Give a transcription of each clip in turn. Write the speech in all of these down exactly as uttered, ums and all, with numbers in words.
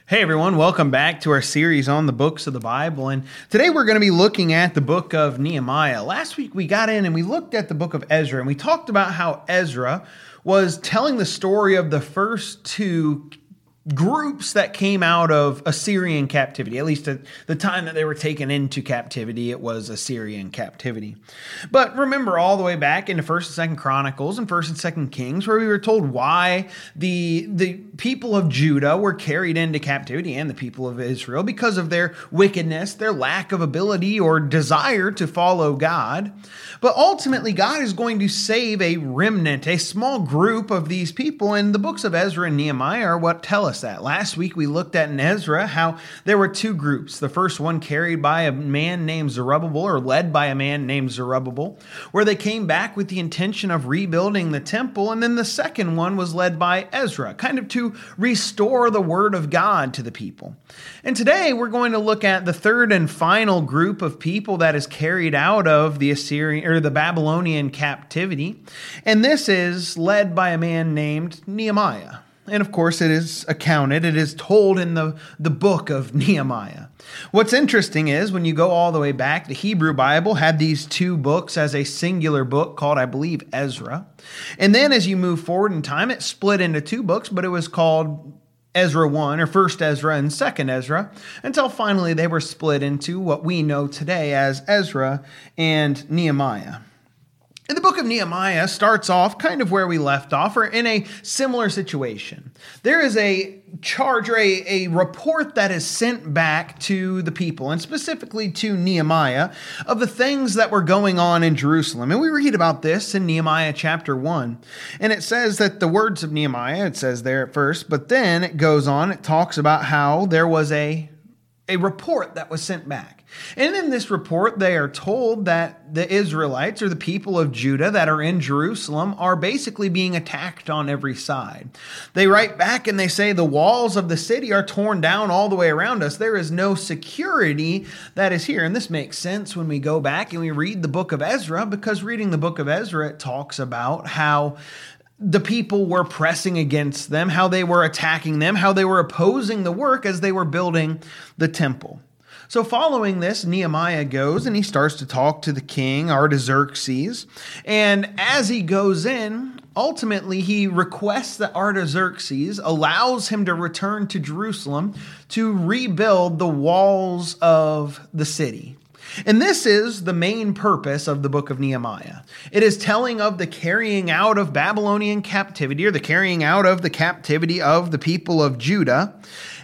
Hey everyone, welcome back to our series on the books of the Bible. And today we're going to be looking at the book of Nehemiah. Last week we got in and we looked at the book of Ezra, and we talked about how Ezra was telling the story of the first two groups that came out of Assyrian captivity. At least at the time that they were taken into captivity, it was Assyrian captivity. But remember all the way back into First and Second Chronicles and First and Second Kings, where we were told why the the people of Judah were carried into captivity and the people of Israel because of their wickedness, their lack of ability or desire to follow God. But ultimately, God is going to save a remnant, a small group of these people, and the books of Ezra and Nehemiah are what tell us that. Last week we looked at in Ezra how there were two groups. The first one carried by a man named Zerubbabel, or led by a man named Zerubbabel, where they came back with the intention of rebuilding the temple. And then the second one was led by Ezra, kind of to restore the word of God to the people. And today we're going to look at the third and final group of people that is carried out of the Assyrian or the Babylonian captivity. And this is led by a man named Nehemiah. And of course, it is accounted, it is told in the, the book of Nehemiah. What's interesting is when you go all the way back, the Hebrew Bible had these two books as a singular book called, I believe, Ezra. And then as you move forward in time, it split into two books, but it was called Ezra one, or First Ezra and Second Ezra, until finally they were split into what we know today as Ezra and Nehemiah. And the book of Nehemiah starts off kind of where we left off, or in a similar situation. There is a charge or a, a report that is sent back to the people, and specifically to Nehemiah, of the things that were going on in Jerusalem. And we read about this in Nehemiah chapter one. And it says that the words of Nehemiah, it says there at first, but then it goes on, it talks about how there was a, a report that was sent back. And in this report, they are told that the Israelites, or the people of Judah that are in Jerusalem, are basically being attacked on every side. They write back and they say the walls of the city are torn down all the way around us. There is no security that is here. And this makes sense when we go back and we read the book of Ezra, because reading the book of Ezra, it talks about how the people were pressing against them, how they were attacking them, how they were opposing the work as they were building the temple. So following this, Nehemiah goes and he starts to talk to the king, Artaxerxes. And as he goes in, ultimately he requests that Artaxerxes allows him to return to Jerusalem to rebuild the walls of the city. And this is the main purpose of the book of Nehemiah. It is telling of the carrying out of Babylonian captivity, or the carrying out of the captivity of the people of Judah,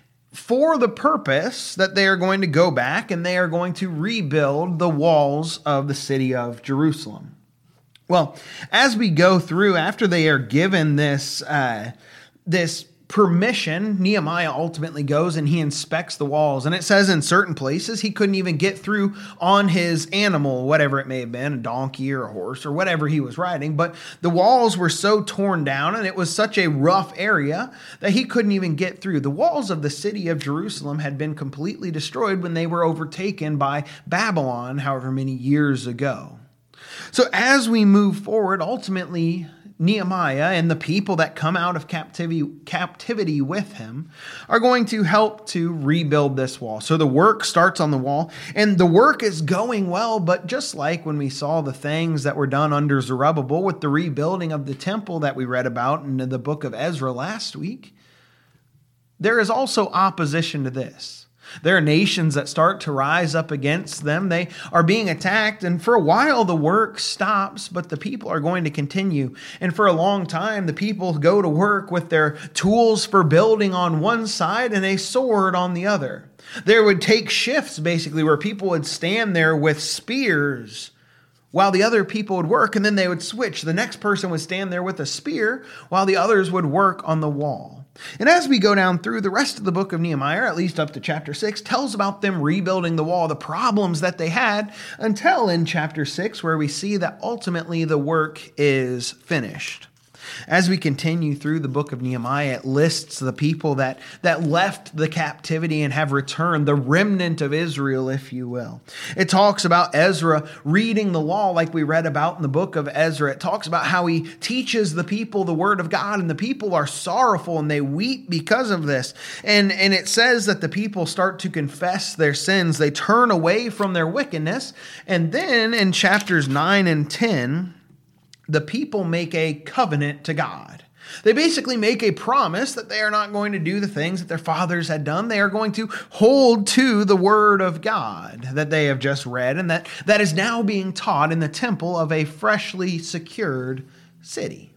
for the purpose that they are going to go back and they are going to rebuild the walls of the city of Jerusalem. Well, as we go through, after they are given this, uh, this permission, Nehemiah ultimately goes and he inspects the walls. And it says in certain places he couldn't even get through on his animal, whatever it may have been, a donkey or a horse or whatever he was riding. But the walls were so torn down and it was such a rough area that he couldn't even get through. The walls of the city of Jerusalem had been completely destroyed when they were overtaken by Babylon, however many years ago. So as we move forward, ultimately, Nehemiah and the people that come out of captivity, captivity with him are going to help to rebuild this wall. So the work starts on the wall, and the work is going well, but just like when we saw the things that were done under Zerubbabel with the rebuilding of the temple that we read about in the book of Ezra last week, there is also opposition to this. There are nations that start to rise up against them. They are being attacked, and for a while the work stops, but the people are going to continue. And for a long time, the people go to work with their tools for building on one side and a sword on the other. There would take shifts, basically, where people would stand there with spears while the other people would work, and then they would switch. The next person would stand there with a spear while the others would work on the wall. And as we go down through, the rest of the book of Nehemiah, at least up to chapter six, tells about them rebuilding the wall, the problems that they had, until in chapter six, where we see that ultimately the work is finished. As we continue through the book of Nehemiah, it lists the people that, that left the captivity and have returned, the remnant of Israel, if you will. It talks about Ezra reading the law like we read about in the book of Ezra. It talks about how he teaches the people the word of God, and the people are sorrowful and they weep because of this. And, and it says that the people start to confess their sins. They turn away from their wickedness. And then in chapters nine and ten, the people make a covenant to God. They basically make a promise that they are not going to do the things that their fathers had done. They are going to hold to the word of God that they have just read and that, that is now being taught in the temple of a freshly secured city.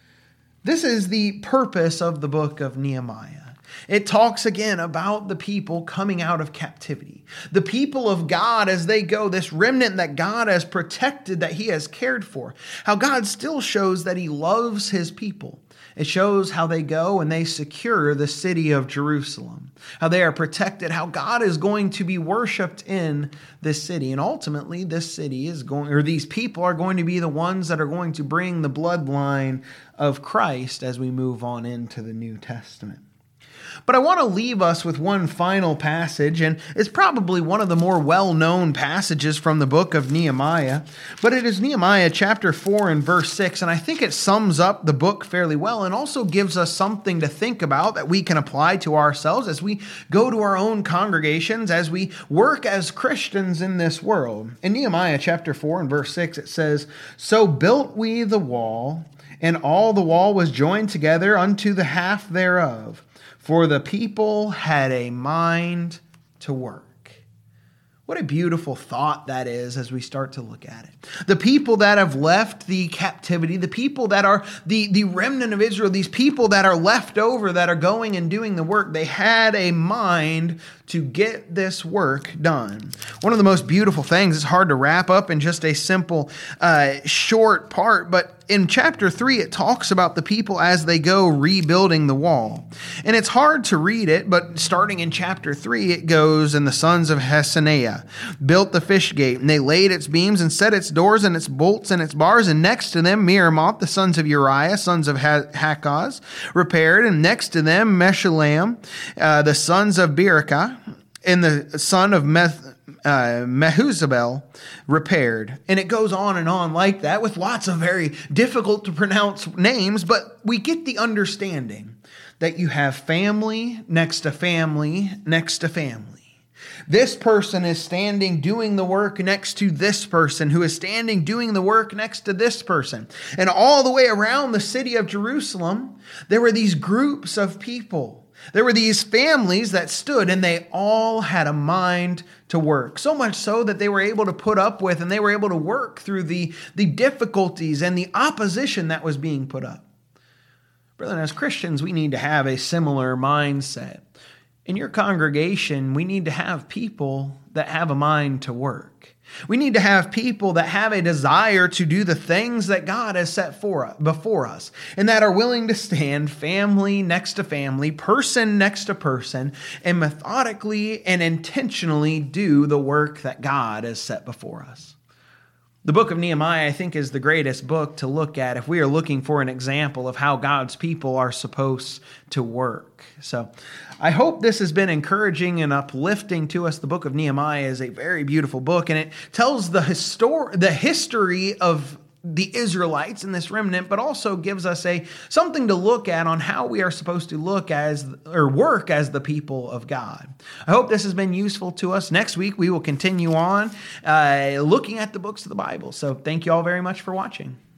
This is the purpose of the book of Nehemiah. It talks again about the people coming out of captivity. The people of God as they go, this remnant that God has protected, that he has cared for. How God still shows that he loves his people. It shows how they go and they secure the city of Jerusalem. How they are protected, how God is going to be worshiped in this city. And ultimately, this city is going, or these people are going to be the ones that are going to bring the bloodline of Christ as we move on into the New Testament. But I want to leave us with one final passage, and it's probably one of the more well-known passages from the book of Nehemiah. But it is Nehemiah chapter four and verse six, and I think it sums up the book fairly well and also gives us something to think about that we can apply to ourselves as we go to our own congregations, as we work as Christians in this world. In Nehemiah chapter four and verse six, it says, "So built we the wall, and all the wall was joined together unto the half thereof. For the people had a mind to work." What a beautiful thought that is as we start to look at it. The people that have left the captivity, the people that are the, the remnant of Israel, these people that are left over, that are going and doing the work, they had a mind to get this work done. One of the most beautiful things, it's hard to wrap up in just a simple, uh, short part, but in chapter three, it talks about the people as they go rebuilding the wall. And it's hard to read it, but starting in chapter three, it goes, "And the sons of Hassenaah built the fish gate, and they laid its beams and set its doors and its bolts and its bars. And next to them, Meremoth, the sons of Uriah, sons of Hakaz, repaired. And next to them, Meshullam, uh, the sons of Berekah, and the son of Meth, uh, Mehuzabel, repaired." And it goes on and on like that with lots of very difficult to pronounce names, but we get the understanding that you have family next to family next to family. This person is standing doing the work next to this person who is standing doing the work next to this person. And all the way around the city of Jerusalem, there were these groups of people. There were these families that stood, and they all had a mind to work. So much so that they were able to put up with and they were able to work through the, the difficulties and the opposition that was being put up. Brethren, as Christians, we need to have a similar mindset. In your congregation, we need to have people that have a mind to work. We need to have people that have a desire to do the things that God has set for before us, and that are willing to stand family next to family, person next to person, and methodically and intentionally do the work that God has set before us. The book of Nehemiah, I think, is the greatest book to look at if we are looking for an example of how God's people are supposed to work. So I hope this has been encouraging and uplifting to us. The book of Nehemiah is a very beautiful book, and it tells the histor- the history of the Israelites in this remnant, but also gives us a something to look at on how we are supposed to look as or work as the people of God. I hope this has been useful to us. Next week, we will continue on uh, looking at the books of the Bible. So thank you all very much for watching.